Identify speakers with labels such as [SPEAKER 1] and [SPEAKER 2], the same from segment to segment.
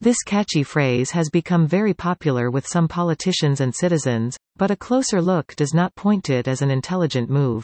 [SPEAKER 1] This catchy phrase has become very popular with some politicians and citizens, but a closer look does not point to it as an intelligent move.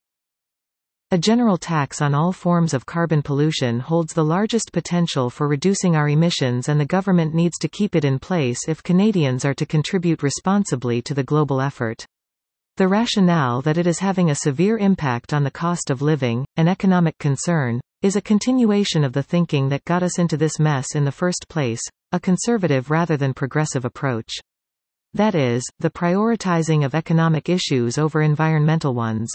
[SPEAKER 1] A general tax on all forms of carbon pollution holds the largest potential for reducing our emissions, and the government needs to keep it in place if Canadians are to contribute responsibly to the global effort. The rationale that it is having a severe impact on the cost of living, an economic concern, is a continuation of the thinking that got us into this mess in the first place, a conservative rather than progressive approach. That is, the prioritizing of economic issues over environmental ones.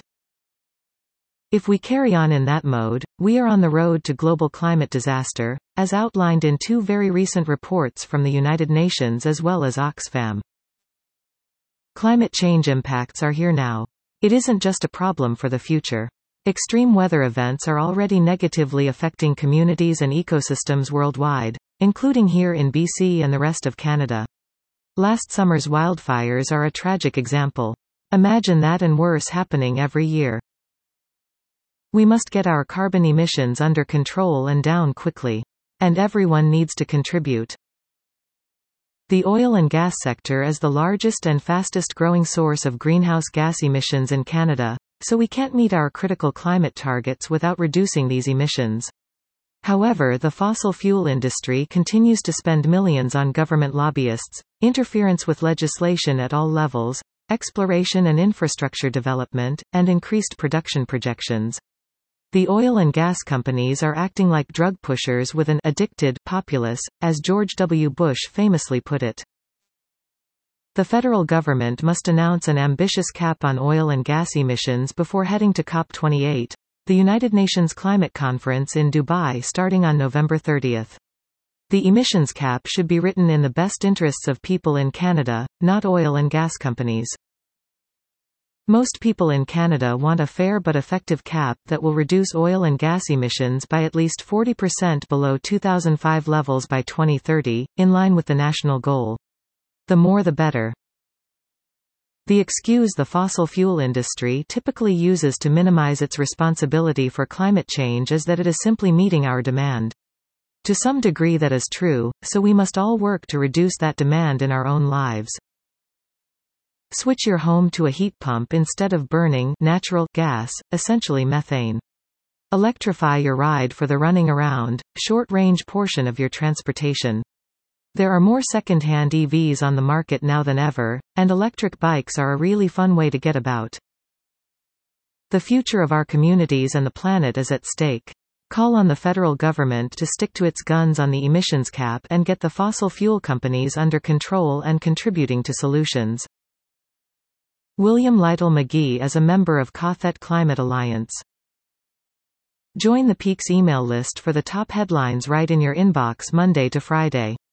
[SPEAKER 1] If we carry on in that mode, we are on the road to global climate disaster, as outlined in two very recent reports from the United Nations as well as Oxfam. Climate change impacts are here now. It isn't just a problem for the future. Extreme weather events are already negatively affecting communities and ecosystems worldwide, including here in BC and the rest of Canada. Last summer's wildfires are a tragic example. Imagine that and worse happening every year. We must get our carbon emissions under control and down quickly. And everyone needs to contribute. The oil and gas sector is the largest and fastest growing source of greenhouse gas emissions in Canada, so we can't meet our critical climate targets without reducing these emissions. However, the fossil fuel industry continues to spend millions on government lobbyists, interference with legislation at all levels, exploration and infrastructure development, and increased production projections. The oil and gas companies are acting like drug pushers with an addicted populace, as George W. Bush famously put it. The federal government must announce an ambitious cap on oil and gas emissions before heading to COP28, the United Nations Climate Conference in Dubai starting on November 30. The emissions cap should be written in the best interests of people in Canada, not oil and gas companies. Most people in Canada want a fair but effective cap that will reduce oil and gas emissions by at least 40% below 2005 levels by 2030, in line with the national goal. The more the better. The excuse the fossil fuel industry typically uses to minimize its responsibility for climate change is that it is simply meeting our demand. To some degree that is true, so we must all work to reduce that demand in our own lives. Switch your home to a heat pump instead of burning natural gas, essentially methane. Electrify your ride for the running around, short-range portion of your transportation. There are more second-hand EVs on the market now than ever, and electric bikes are a really fun way to get about. The future of our communities and the planet is at stake. Call on the federal government to stick to its guns on the emissions cap and get the fossil fuel companies under control and contributing to solutions. William Lytle McGee is a member of Cothet Climate Alliance. Join the Peaks email list for the top headlines right in your inbox Monday to Friday.